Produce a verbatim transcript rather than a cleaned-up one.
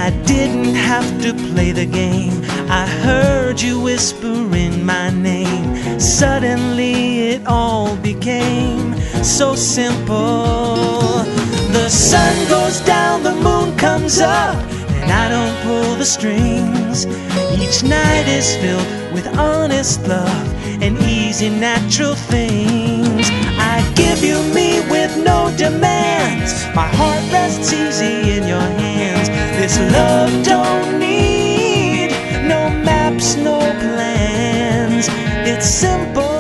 I didn't have to play the game. I heard you whispering my name. Suddenly it all became so simple. The sun goes down, the moon comes up, and I don't pull the strings. Each night is filled with honest love and easy natural things. I give you me with no demands. My heart rests easy in your hands. This love don't need no maps, no plans. It's simple.